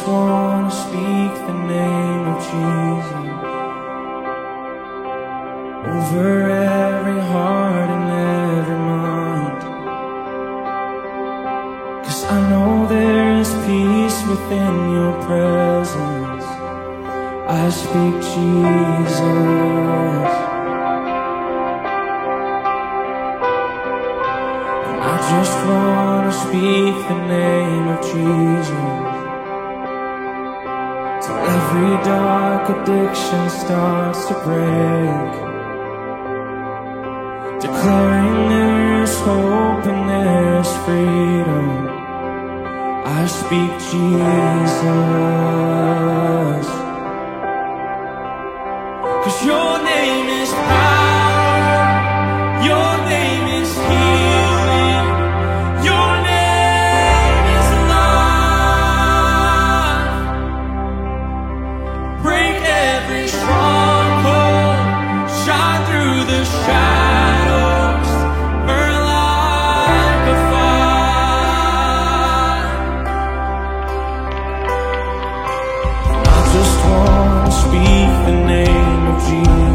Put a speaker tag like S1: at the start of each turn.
S1: just want to speak the name of Jesus over every heart and every mind, 'cause I know there is peace within your presence. I speak Jesus. I just want to speak the name of Jesus till every dark addiction starts to break, declaring there's hope and there's freedom. I speak Jesus, 'cause your name is power, your name is healing, your name is love. Break every stronghold, shine through the shadows, burn like a fire. I just want to speak the name of Jesus